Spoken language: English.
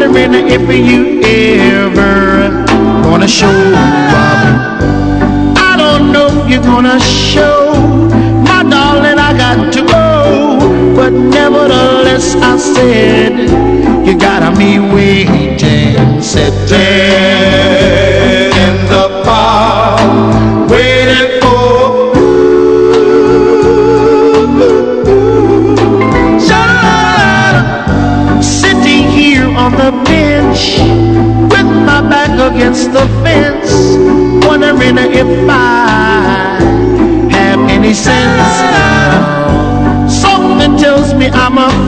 wondering if you ever gonna show up. I don't know if you're gonna show, my darling, I got to go. But nevertheless, I said, you got me waiting, sitting in the park, waiting for sitting here on the bench with my back against the fence, wondering if I have any sense. Something tells me I'm a